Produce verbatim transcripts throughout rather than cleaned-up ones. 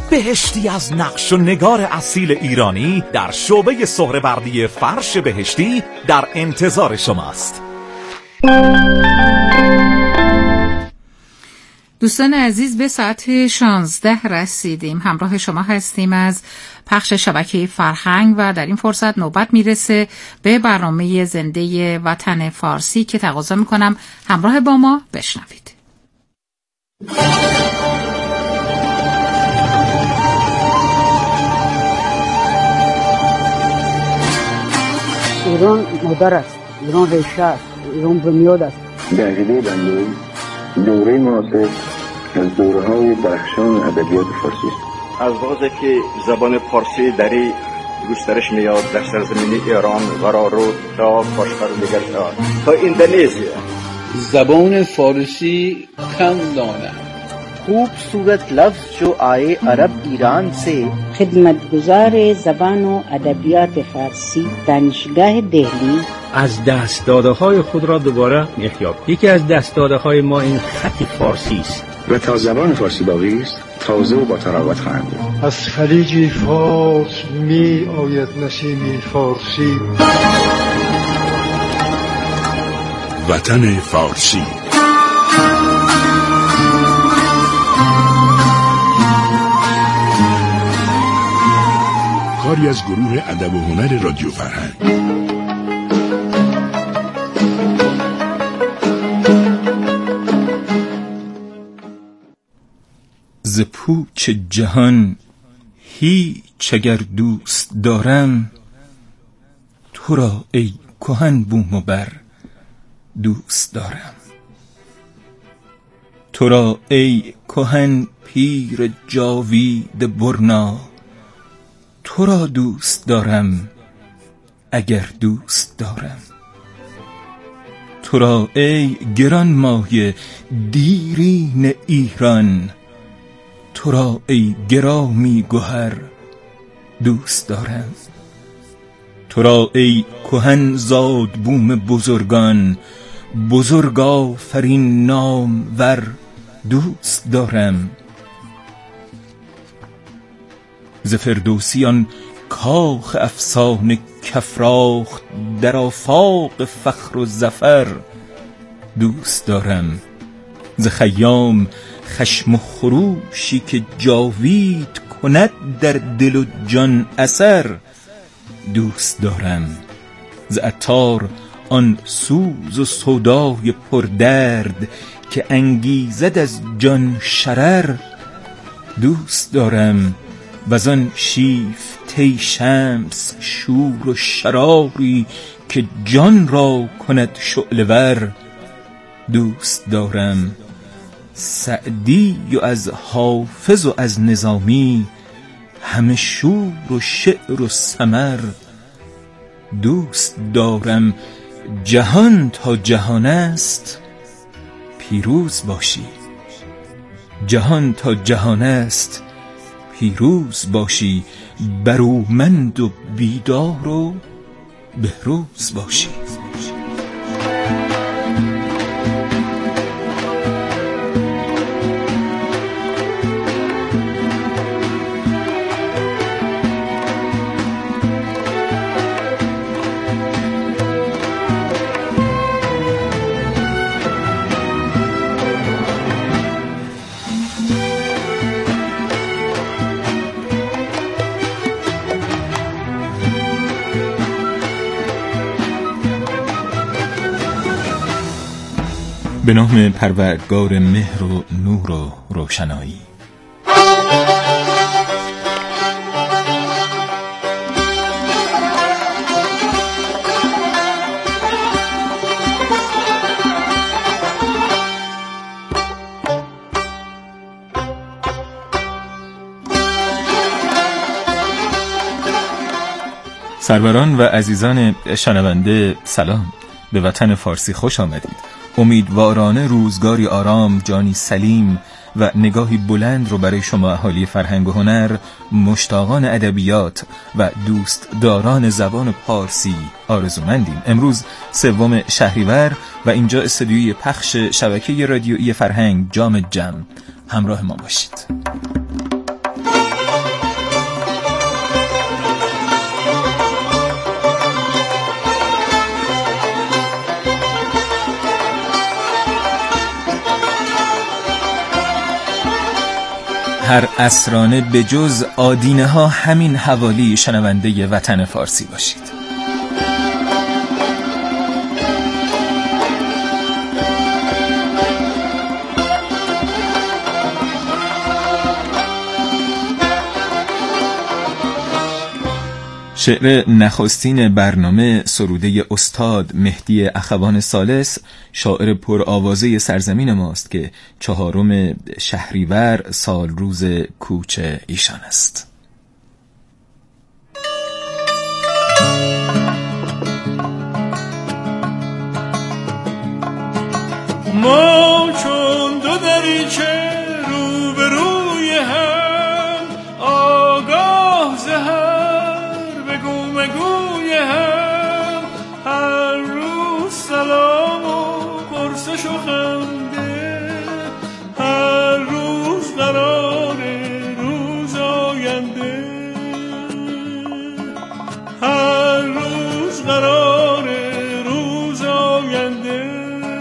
بهشتی از نقش و نگار اصیل ایرانی در شعبه سهروردی فرش بهشتی در انتظار شماست. دوستان عزیز، به ساعت شانزده رسیدیم. همراه شما هستیم از پخش شبکه فرهنگ و در این فرصت نوبت میرسه به برنامه زنده وطن فارسی که تقاضا میکنم همراه با ما بشنوید. ایران مادر است، ایران ریشه است، ایران بنیاد است. در عقیده بنده دوره مناسب از دوره‌های درخشان ادبیات فارسی است. از لحاظی که زبان فارسی دری گسترش میاد در سرزمین ایران، قرارو تا باشقر و دیگر جاها تا اندونزیا. زبان فارسی کم دانم. خوبصورت لفظ جو آئے عرب ایران سے. خدمتگزار زبان و ادبیات فارسی دانشگاه دهلی از دست‌داده‌های خود را دوباره احیا. یکی از دست‌داده‌های ما این خط فارسی است و تا زبان فارسی باقی است تازه و با تراوت خواهد بود. از خلیج فارس می آید نسیم فارسی. وطن فارسی. کاری از گروه ادب و هنر رادیو فرهنگ. ز پوچ جهان هیچ اگر دوست دارم، تو را ای کهن بوم و بر دوست دارم. تو را ای کهن پیر جاوید برنا، تو را دوست دارم اگر دوست دارم. تو را ای گران مایه دیرین ایران، تو را ای گرامی گوهر دوست دارم. تو را ای کهن زاد بوم بزرگان، بزرگ آفرین نام ور دوست دارم. ز فردوسیان کاخ افسانه کفراخت، در آفاق فخر و ظفر دوست دارم. ز خیام خشم و خروشی که جاوید کند در دل و جان اثر دوست دارم. ز عطار آن سوز و سودای پردرد که انگیزد از جان شرر دوست دارم. وزان شیفته شمس شور و شراری که جان را کند شعله ور دوست دارم. سعدی و از حافظ و از نظامی، همه شور و شعر و سمر دوست دارم. جهان تا جهان است پیروز باشی، جهان تا جهان است پیروز باشی. برومند و بیدار و بهروز باشی. به نام پروردگار مهر و نور و روشنایی. سروران و عزیزان شنونده سلام، به وطن فارسی خوش آمدید. امیدوارانه روزگاری آرام، جانی سلیم و نگاهی بلند رو برای شما اهالی فرهنگ و هنر، مشتاقان ادبیات و دوستداران زبان پارسی آرزومندیم. امروز سوم شهریور و اینجا استودیوی پخش شبکه رادیویی فرهنگ جام جم. همراه ما باشید. هر اسرانه به جز آدینه ها همین حوالی شنونده وطن فارسی باشید. شعر نخستین برنامه سروده استاد مهدی اخوان ثالث، شاعر پرآوازه سرزمین ماست که چهارم شهریور سال روز کوچ ایشان است. ما چون دو دریچه روبروی هم، آگاه زهر مگوی هم، هر روز سلام و پرسش و خنده، هر روز قرار روز آینده، هر روز قرار روز آینده.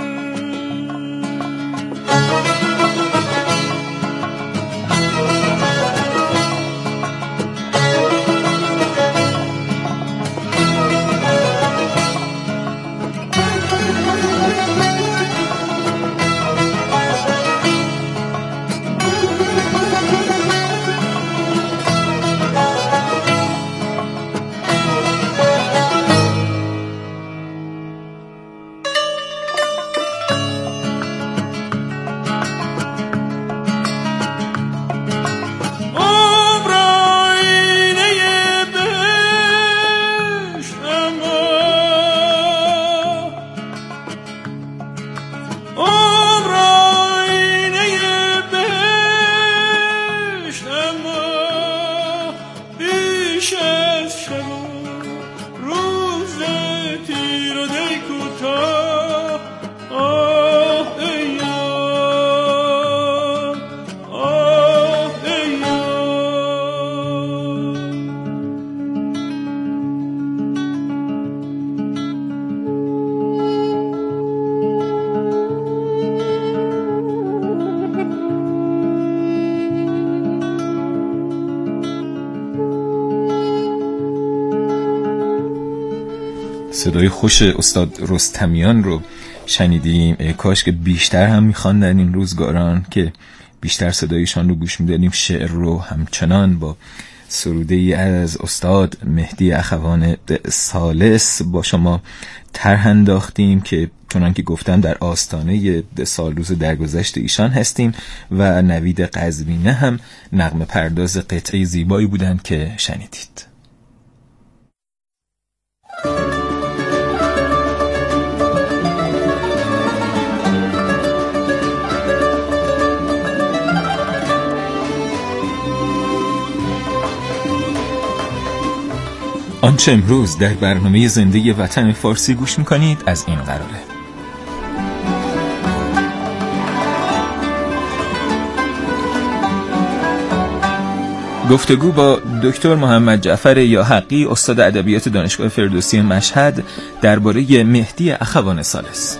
صدای خوش استاد رستمیان رو شنیدیم. کاش که بیشتر هم میخواندن این روزگاران که بیشتر صدایشان رو گوش میدادیم. شعر رو همچنان با سروده ای از استاد مهدی اخوان ثالث با شما طرح انداختیم که چنان که گفتم در آستانه سال روز درگذشت ایشان هستیم و نوید قزوینه هم نغمه پرداز قطعه زیبایی بودند که شنیدید. آنچه امروز در برنامه زنده وطن فارسی گوش میکنید از این قراره: گفتگو با دکتر محمد جعفر یاحقی، استاد ادبیات دانشگاه فردوسی مشهد، درباره مهدی اخوان ثالث.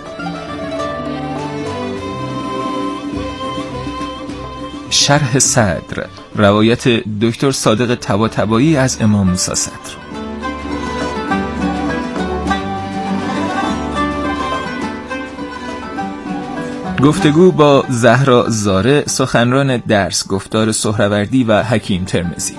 شرح صدر، روایت دکتر صادق طباطبایی از امام موسی صدر. گفتگو با زهرا زاره، سخنران درس گفتار سهروردی و حکیم ترمذی.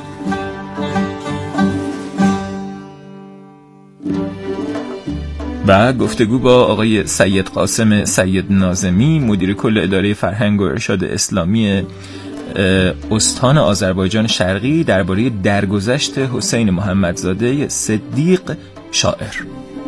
و گفتگو با آقای سید قاسم سید ناظمی، مدیر کل اداره فرهنگ و ارشاد اسلامی استان آذربایجان شرقی، درباره درگذشت حسین محمدزاده صدیق شاعر.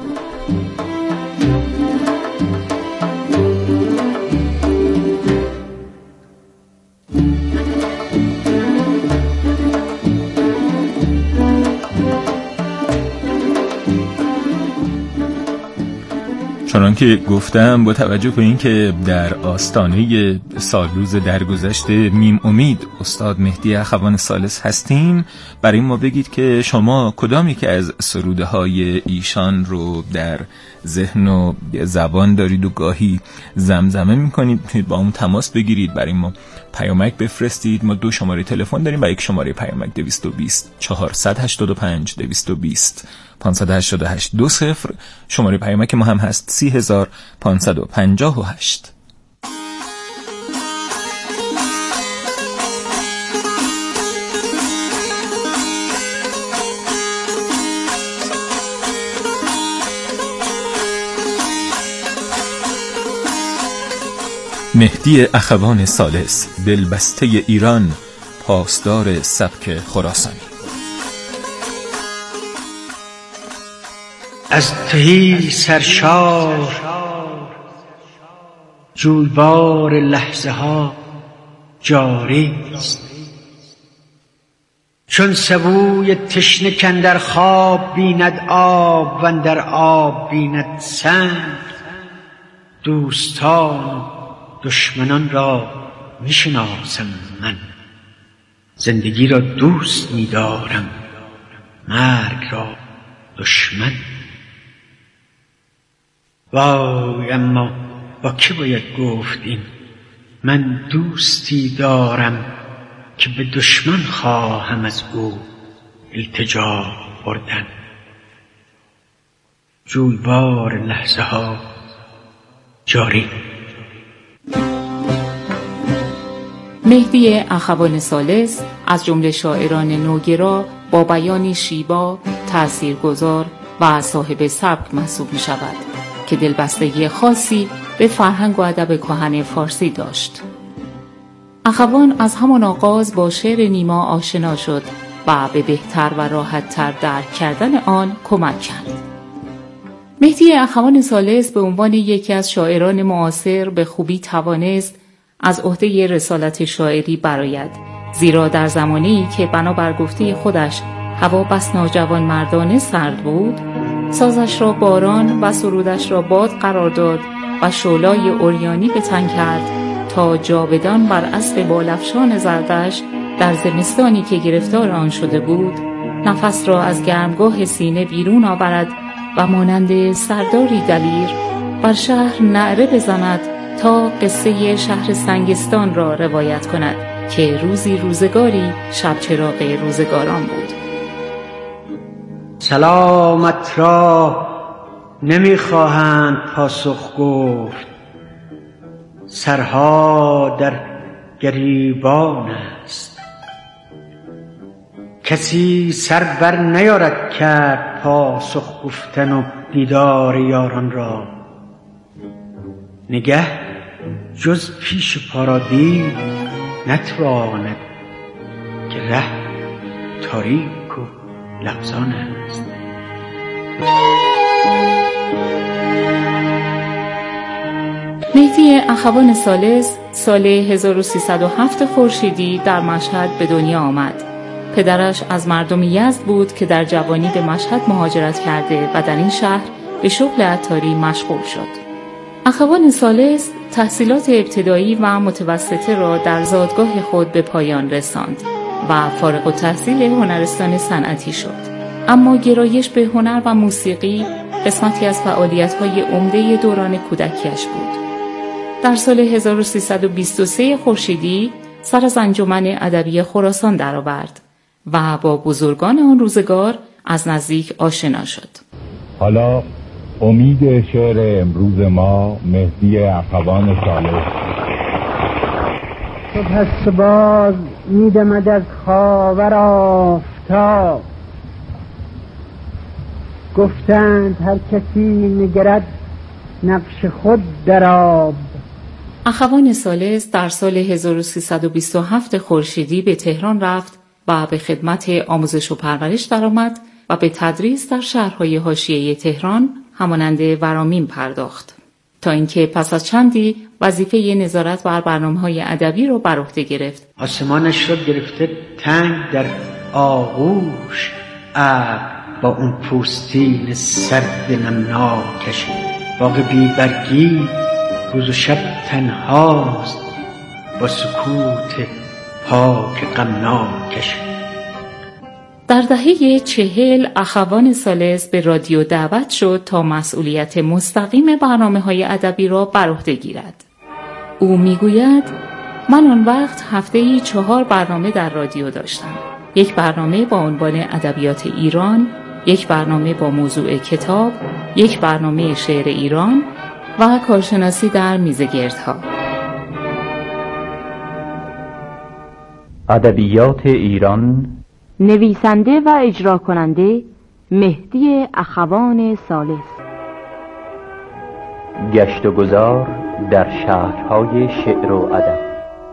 چنان که گفتم با توجه به این که در آستانه سال روز درگذشت میم امید استاد مهدی اخوان ثالث هستیم، برای ما بگید که شما کدامی که از سروده های ایشان رو در ذهن و زبان دارید و گاهی زمزمه میکنید. میتونید با اون تماس بگیرید، برای ما پیامک بفرستید. ما دو شماره تلفن داریم و یک شماره پیامک دویست و بیست چهارصد و هشتاد و پنج دویست و بیست پانصد و هشتاد و هشت دو صفر. شماره پیامک ما هم هست سی هزار پانصد و پنجاه و هشت. مهدی اخوان ثالث، دلبسته ایران، پاسدار سبک خراسانی. از تهی سرشار جویبار لحظه ها جاری است، چون سبوی تشنه کاندر خواب بیند آب و اندر آب بیند سنگ. دوستان دشمنان را میشناسم من، زندگی را دوست می‌دارم، مرگ را دشمن. وای اما با کی باید گفت این؟ من دوستی دارم که به دشمن خواهم از او التجا بردن. جویبار لحظه ها جاری. مهدی اخوان ثالث از جمله شاعران نوگرا با بیانی شیوا، تاثیرگذار و صاحب سبک محسوب می شود که دلبستگی خاصی به فرهنگ و ادب کهن فارسی داشت. اخوان از همان آغاز با شعر نیما آشنا شد و به بهتر و راحت‌تر درک کردن آن کمک کرد. مهدی اخوان ثالث به عنوان یکی از شاعران معاصر به خوبی توانست از عهده رسالت شاعری برآید، زیرا در زمانی که بنابر گفته خودش هوا بس ناجوان مردانه سرد بود، سازش را باران و سرودش را باد قرار داد و شعلای عریانی به تن کرد تا جاودان بر اسب بالافشان زردش در زمستانی که گرفتار آن شده بود نفس را از گرمگاه سینه بیرون آورد و مانند سرداری دلیر بر شهر نعره بزند تا قصه شهر سنگستان را روایت کند که روزی روزگاری شب چراغ روزگاران بود. سلامت را نمیخواهند پاسخ گفت، سرها در گریبان است. کسی سر بر نیارد کرد پاسخ گفتن و دیدار یاران را. نگه جز پیش پارادی نتواند که ره تاریک و لغزان است. مهدی اخوان ثالث سال هزار و سیصد و هفت خورشیدی در مشهد به دنیا آمد. پدرش از مردم یزد بود که در جوانی به مشهد مهاجرت کرده و در این شهر به شغل عطاری مشغول شد. اخوان ثالث تحصیلات ابتدایی و متوسطه را در زادگاه خود به پایان رساند و فارغ التحصیل هنرستان صنعتی شد. اما گرایش به هنر و موسیقی قسمتی از فعالیت‌های عمده دوران کودکیش بود. در سال هزار و سیصد و بیست و سه خورشیدی سر از انجمن ادبی خراسان درآورد و با بزرگان آن روزگار از نزدیک آشنا شد. حالا امید شعر امروز ما مهدی اخوان ثالث. صبح است باز میدمد از خاور آفتاب، گفتند هر کسی نگرد نقش خود در آب. اخوان ثالث در سال هزار و سیصد و بیست و هفت خورشیدی به تهران رفت و به خدمت آموزش و پرورش درآمد و به تدریس در شهرهای حاشیه تهران همانند ورامین پرداخت تا اینکه پس از چندی وظیفه نظارت بر برنامه‌های ادبی را بر عهده گرفت. آسمانش را گرفته تنگ در آغوش، ابر با اون پوستین سرد نمناکش، باغ بی برگی روز و شب تنهاست با سکوت پاک غمناکش. در دهه چهل اخوان ثالث به رادیو دعوت شد تا مسئولیت مستقیم برنامه‌های ادبی را بر عهده گیرد. او میگوید من آن وقت هفته‌ای چهار برنامه در رادیو داشتم. یک برنامه با عنوان ادبیات ایران، یک برنامه با موضوع کتاب، یک برنامه شعر ایران و کارشناسی در میزگردها. ادبیات ایران، نویسنده و اجرا کننده مهدی اخوان ثالث. گشت و گذار در شهرهای شعر و ادب.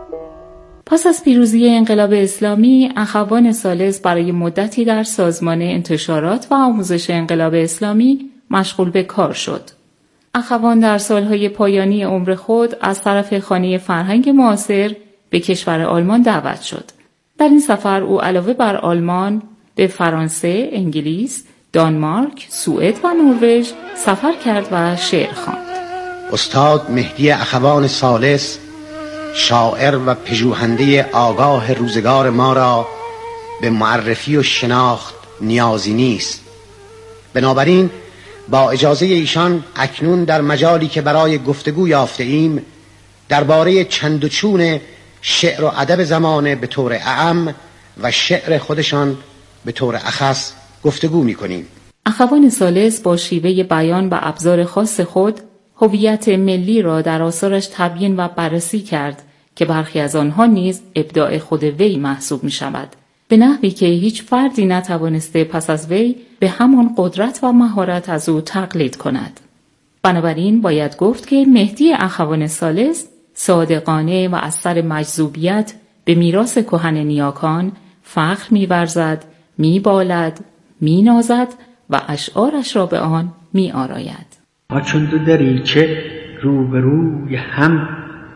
پس از پیروزی انقلاب اسلامی، اخوان ثالث برای مدتی در سازمان انتشارات و آموزش انقلاب اسلامی مشغول به کار شد. اخوان در سالهای پایانی عمر خود از طرف خانه فرهنگ معاصر به کشور آلمان دعوت شد. در این سفر او علاوه بر آلمان به فرانسه، انگلیس، دانمارک، سوئد و نروژ سفر کرد و شعر خواند. استاد مهدی اخوان ثالث، شاعر و پژوهنده آگاه روزگار ما را به معرفی و شناخت نیازی نیست. بنابراین با اجازه ایشان اکنون در مجالی که برای گفتگو یافته ایم درباره چند و چون شعر و ادب زمانه به طور اعم و شعر خودشان به طور اخص گفتگو می‌کنیم. اخوان ثالث با شیوه بیان و ابزار خاص خود هویت ملی را در آثارش تبیین و بررسی کرد که برخی از آنها نیز ابداع خود وی محسوب می شود، به نحوی که هیچ فردی نتوانسته پس از وی به همان قدرت و مهارت از او تقلید کند. بنابراین باید گفت که مهدی اخوان ثالث صادقانه و از سر مجذوبیت به میراث کهن نیاکان فخر می ورزد، می بالد، می نازد و اشعارش را به آن می آراید. ما چون دو دریچه روبروی هم،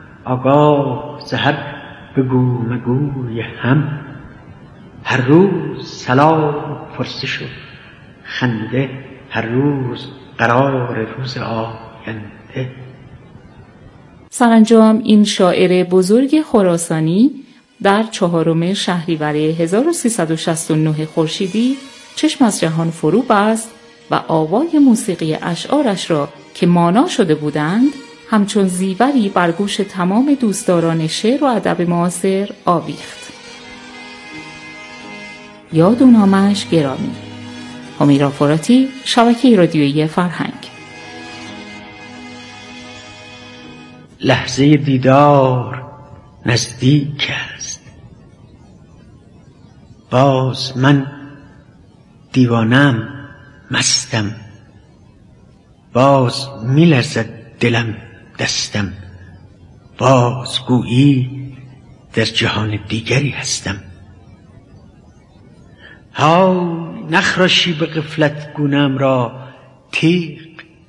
آگاه زهر بگو مگوی هم، هر روز سلام و پرسش و خنده، هر روز قرار روز آینده. سرانجام این شاعر بزرگ خراسانی در چهارم شهریور هزار و سیصد و شصت و نه خورشیدی چشم از جهان فرو بست و آوای موسیقی اشعارش را که مانا شده بودند همچون زیوری بر گوش تمام دوستداران شعر و ادب معاصر آویخت. یاد و نامش گرامی. همیرا فراتی، شبکه رادیویی فرهنگ. لحظه دیدار نزدیک است، باز من دیوانم مستم، باز میلرزد دلم دستم، باز گویی در جهان دیگری هستم. های نخراشی به غفلت گونم را تیغ،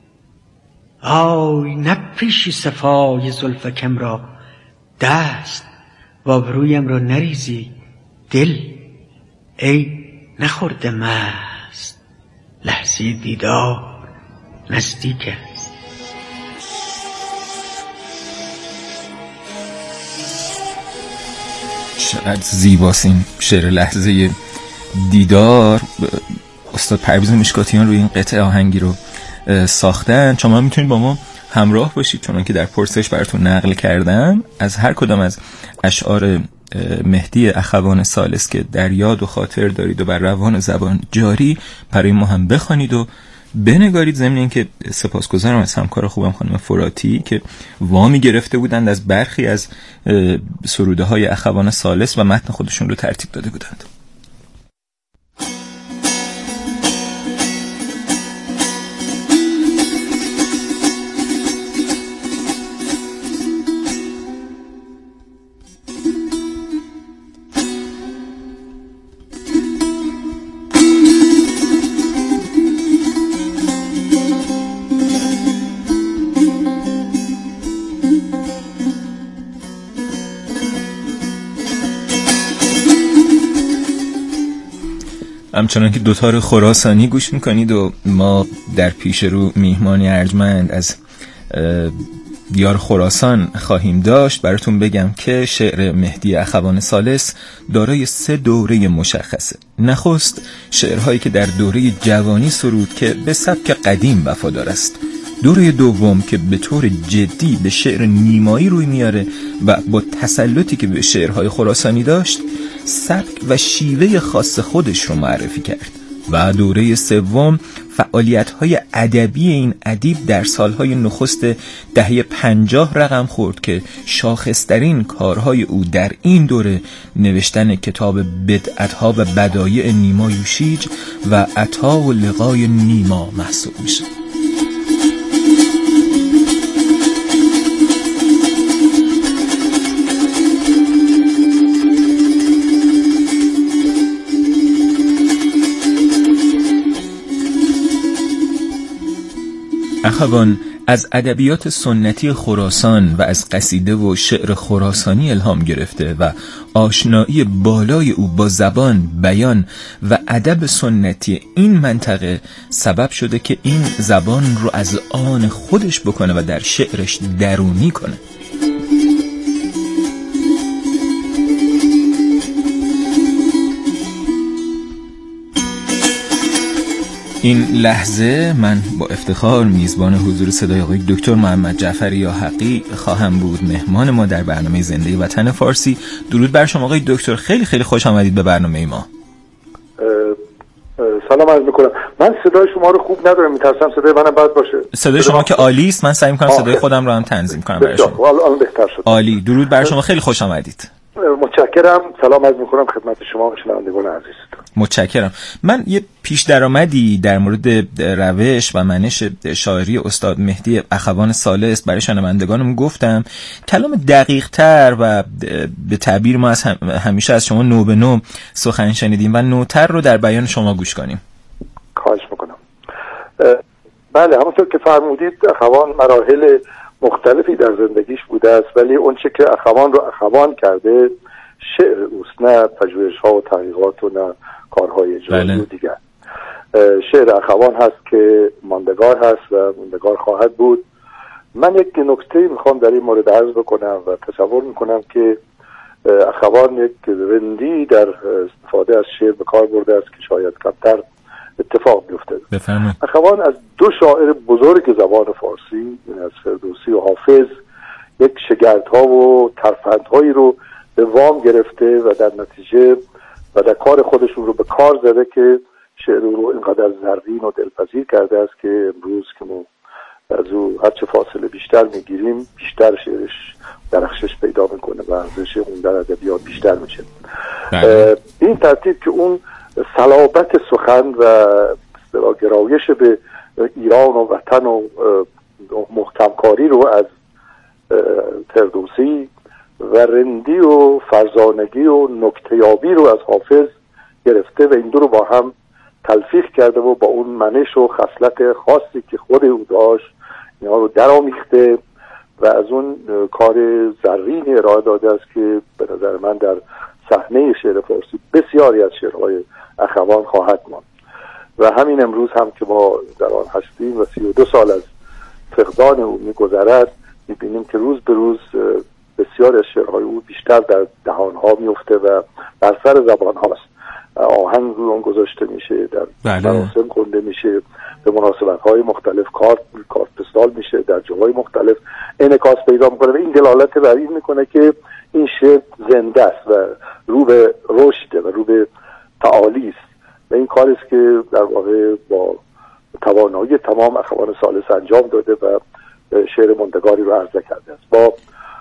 های نپیشی صفای زلفکم را دست، و آبرویم را نریزی دل ای نخورده مست. لحظه دیدار نزدیک است. چقدر زیباست این شعر لحظه دیدار. استاد پرویز مشکاتیان روی این قطعه آهنگی رو ساختن. شما میتونید با ما همراه باشید، چون که در پرسش براتون نقل کردم از هر کدام از اشعار مهدی اخوان ثالث که در یاد و خاطر دارید و بر روان و زبان جاری برای ما هم بخوانید و بنگارید. ضمن اینکه سپاسگزارم از همکار خوبم خانم فراتی که وامی گرفته بودند از برخی از سروده های اخوان ثالث و متن خودشون رو ترتیب داده بودند. همچنان که دوتار خراسانی گوش میکنید و ما در پیش رو میهمانی ارجمند از دیار خراسان خواهیم داشت، براتون بگم که شعر مهدی اخوان ثالث دارای سه دوره مشخصه. نخست شعرهایی که در دوره جوانی سرود که به سبک قدیم وفادار است. دوره دوم که به طور جدی به شعر نیمایی روی میاره و با تسلطی که به شعرهای خراسانی داشت سبک و شیوه خاص خودش رو معرفی کرد. و دوره سوم فعالیت‌های ادبی این ادیب در سالهای نخست دهه پنجاه رقم خورد که شاخصترین کارهای او در این دوره نوشتن کتاب بدعت‌ها و بدایع نیما یوشیج و عطا و لقای نیما محسوب میشه. اخوان از ادبیات سنتی خراسان و از قصیده و شعر خراسانی الهام گرفته و آشنایی بالای او با زبان، بیان و ادب سنتی این منطقه سبب شده که این زبان رو از آن خودش بکنه و در شعرش درونی کنه. این لحظه من با افتخار میزبان حضور صدای آقای دکتر محمد جعفری یا حقی خواهم بود، مهمان ما در برنامه زنده وطن فارسی. درود بر شما آقای دکتر، خیلی خیلی خوش آمدید به برنامه ما. سلام عرض میکنم. من صدای شما رو خوب ندارم، میترسم صدای منم بد باشه. صدای شما که عالی است، من سعی میکنم صدای خودم رو هم تنظیم کنم برای شما. الان بهتر شد. عالی، درود بر شما، خیلی خوش آمدید. متشکرم. سلام عرض میکنم خدمت شما و شنوندگان عزیز. متشکرم. من یه پیش درآمدی در مورد روش و منش شاعری استاد مهدی اخوان ثالث برای شنوندگانم گفتم. کلام دقیق تر و به تعبیر ما از همیشه از شما نو به نو سخن شنیدیم و نوتر رو در بیان شما گوش کنیم. خواهش میکنم. بله، همونطور که فرمودید اخوان مراحل مختلفی در زندگیش بوده است، ولی اون چه که اخوان رو اخوان کرده شعر اوست، نه پژوهش‌ها و تحقیقات و نه کارهای اجرایی و دیگر. شعر اخوان هست که ماندگار هست و ماندگار خواهد بود. من یک نکته میخوام در این مورد عرض بکنم و تصور میکنم که اخوان یک رندی در استفاده از شعر به کار برده است که شاید کمتر اتفاق بیفته. بفرمایید. اخوان از دو شاعر بزرگ زبان فارسی، از فردوسی و حافظ، یک شگردها و ترفندهایی رو به وام گرفته و در نتیجه و در کار خودشون رو به کار زده که شعر رو اینقدر زرین و دلپذیر کرده است که امروز که ما از او هرچه فاصله بیشتر میگیریم بیشتر شعرش درخشش پیدا میکنه و ارزش اون در ادبیات بیشتر میشه. این ترتیب که اون صلابت سخن و گرایش به ایران و وطن و محکمکاری رو از فردوسی و رندی و فرزانگی و نکته‌یابی رو از حافظ گرفته و این دو رو با هم تلفیق کرده و با اون منش و خصلت خاصی که خود او داشت اینا رو درآمیخته و از اون کار زرین ارائه داده است که به نظر من در صحنه شعر فارسی بسیاری از شعرهای اخوان خواهد ماند و همین امروز هم که ما در آن هستیم و سی و دو سال از فقدان او می‌گذرد می‌بینیم که روز به روز بسیار از شعرهای او بیشتر در دهانها میفته و بر سر زبان هاست. آهنگ رو اون گذاشته میشه، در مراسم خونده میشه، به مناسبت های مختلف کارت کارت پستال میشه، در جاهای مختلف انعکاس پیدا میکنه و این دلالت بر این میکنه که این شعر زنده است و رو به رشد و رو به تعالی است و این کاری است که در واقع با توانایی تمام اخوان ثالث انجام داده و شعر ماندگاری رو عرضه کرده است. با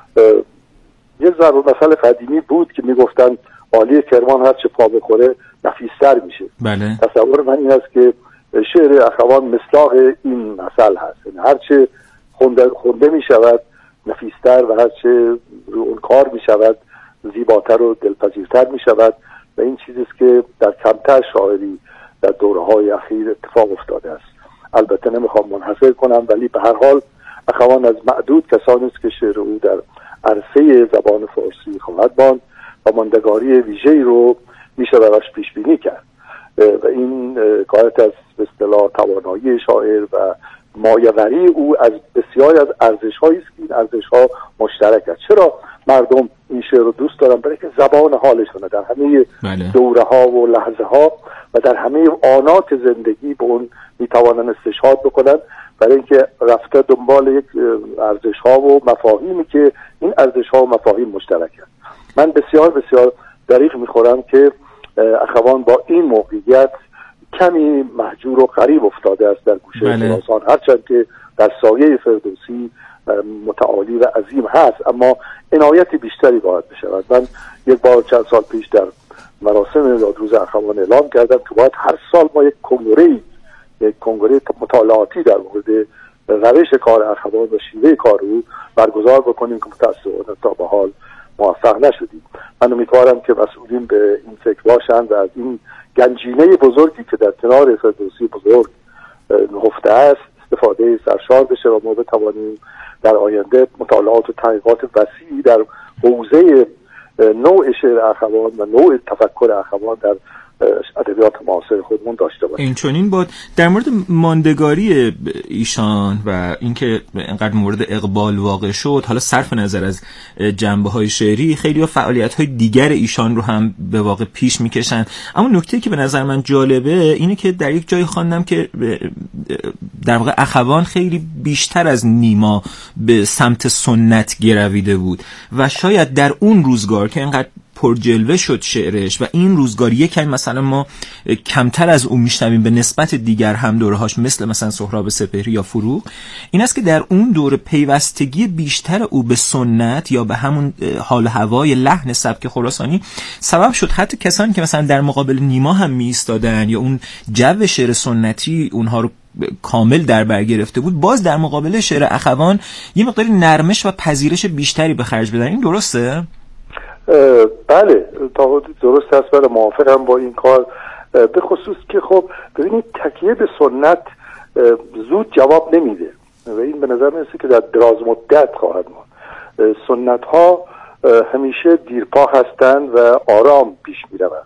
یه ضرب مثل قدیمی بود که میگفتن عالی کرمان هر چه پا بخوره نفیستر میشه. بله. تصور من این است که شعر اخوان مصداق این مثل هست، یعنی هر چه خونده, خونده میشود نفیستر و هر چه رو اون کار میشود زیباتر و دلپذیرتر میشود و این چیزی است که در کمتر شاعری در دوره‌های اخیر اتفاق افتاده است. البته نمیخوام منحصر کنم ولی به هر حال اخوان از معدود کسانی است که شعر او در عرصه زبان فارسی خواهد ماند و ماندگاری ویژه‌ای رو میشه براش پیش بینی کرد و این کارت از به اصطلاح توانایی شاعر و مایه‌وری او از بسیاری از ارزش‌هایی است که این ارزش‌ها مشترک است. چرا مردم این شعر رو دوست دارن؟ برای که زبان حالشونه در همه بله. دوره‌ها و لحظه‌ها و در همه آنات زندگی به اون میتوانن استشهاد بکنن برای اینکه رفته دنبال یک ارزش ها و مفاهیمی که این ارزش ها و مفاهیم مشترک است. من بسیار بسیار دریغ میخورم که اخوان با این موقعیت کمی محجور و غریب افتاده است در گوشه خراسان، هرچند که در سایه فردوسی متعالی و عظیم هست، اما عنایت بیشتری باید بشود. من یک بار چند سال پیش در مراسم یادروز اخوان اعلام کردم که باید هر سال ما یک کنگره یک کنگره مطالعاتی در مورد روش کار اخوان و شیوه کار او برگزار بکنیم که متأسفانه تا به حال موفق نشدیم. من امیدوارم که مسئولین به این فکر باشند و از این گنجینه بزرگی که در کنار فردوسی بزرگ نهفته است استفاده سرشار بشه و ما بتوانیم در آینده مطالعات و تحقیقات وسیعی در حوزه نوع شعر اخوان و نوع تفکر اخوان در ادبیات معاصر خودمون داشته باشیم. این چنین بود. در مورد ماندگاری ایشان و اینکه اینقدر مورد اقبال واقع شد، حالا صرف نظر از جنبه‌های شعری، خیلی فعالیت‌های دیگر ایشان رو هم به واقع پیش می‌کشن. اما نکته‌ای که به نظر من جالبه اینه که در یک جایی خواندم که در واقع اخوان خیلی بیشتر از نیما به سمت سنت گرویده بود و شاید در اون روزگار که اینقدر پر جلوه شد شعرش و این روزگار یکم مثلا ما کمتر از اون میشنویم به نسبت دیگر هم دورهاش مثل مثلا سهراب سپهری یا فروغ، این است که در اون دوره پیوستگی بیشتر او به سنت یا به همون حال هوای لحن سبک خراسانی سبب شد حتی کسانی که مثلا در مقابل نیما هم می ایستادن یا اون جو شعر سنتی اونها رو کامل در بر گرفته بود، باز در مقابل شعر اخوان یه مقداری نرمش و پذیرش بیشتری به خرج بدن. این درسته؟ بله تا درست است و موافقم با این کار، به خصوص که خب ببینید تکیه به سنت زود جواب نمیده و این به نظر میرسه که در دراز مدت خواهد ماند. سنت ها همیشه دیرپا هستند و آرام پیش میروند.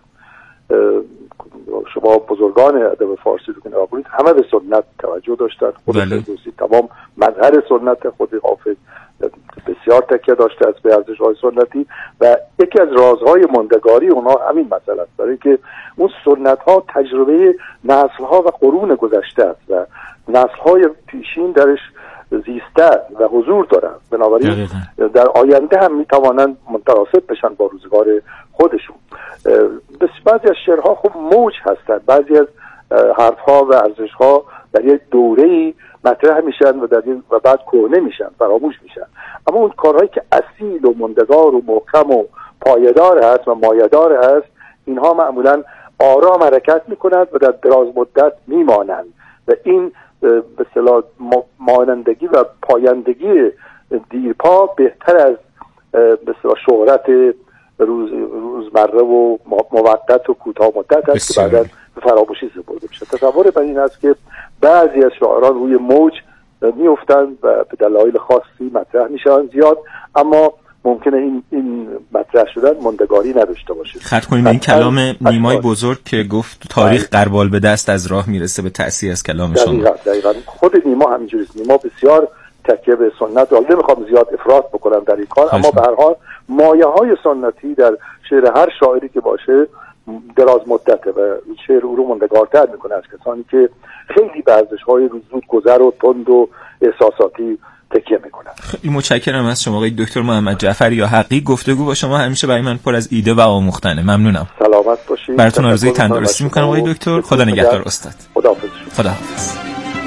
شما بزرگان ادب فارسی رو که نگاه کنید همه به سنت توجه داشتند. خود فردوسی تمام مظهر سنت، خود حافظ بسیار تکیه داشته از به ارزش‌های سنتی و یکی از رازهای ماندگاری اونها همین مسئله است، برای که اون سنت‌ها تجربه نسل‌ها و قرون گذشته است و نسل‌های پیشین درش زیسته و حضور دارند، بنابراین در آینده هم میتوانند متناسب بشن با روزگار خودشون. بعضی از شعرها خب موج هستند، بعضی از حرف‌ها و ارزش‌ها در یک دوره‌ای مطرح میشن و در و بعد کهنه میشن، فراموش میشن، اما اون کارهایی که اصیل و ماندگار و محکم و پایدار هست و مایدار هست اینها معمولا آرام حرکت میکنند و در دراز مدت میمانند و این به اصطلاح مانندگی و پایندگی دیرپا بهتر از به اصطلاح شهرت روز روزمره و موقت و کوتاه مدت است که بعدا به فراموشی سپرده میشه. تصور من این است که بعضی از شاعران روی موج میافتند و به دلایل خاصی مطرح میشن زیاد، اما ممکنه این این مطرح شدن ماندگاری نداشته باشه. ختم کنیم این کلام نیمای بزرگ که گفت تاریخ غربال به دست از راه میرسه به تأثیر از کلام شما. دقیقاً دقیقاً خود نیما همینجوریه. نیما بسیار تکیه به سنت داره. نمیخوام زیاد افراط بکنم در این کار، اما به هر حال مایه‌های سنتی در شعر هر شاعری که باشه دراز مدته و شعر او رو ماندگارتر میکنه از کسانی که خیلی به ارزش‌های زود گذر و تند و احساساتی تکیه میکنن. خیلی متشکرم از شما آقای دکتر محمد جعفری یا حقی. گفتگو با شما همیشه برای من پر از ایده و آموختنه. ممنونم. سلامت باشید. براتون آرزوی تندرستی میکنم آقای دکتر. خدا نگهدار استاد. خداحافظ. خداحافظ.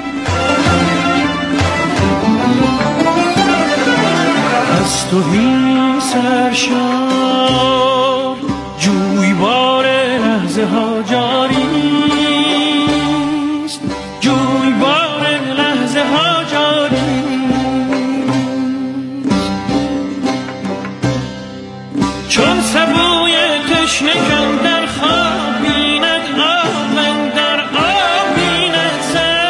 از تو بی سرشار جویبار لحظه ها جاریست، جویبار لحظه ها جاریست، چون سبوی تشنه کم در خواب بیند آب در آب بیند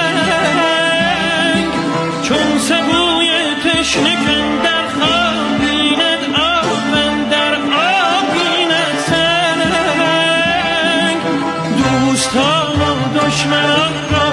سنگ، چون سبوی تشنه کم در خواب بیند آب در آب بیند سنگ، دوستان و دشمنان را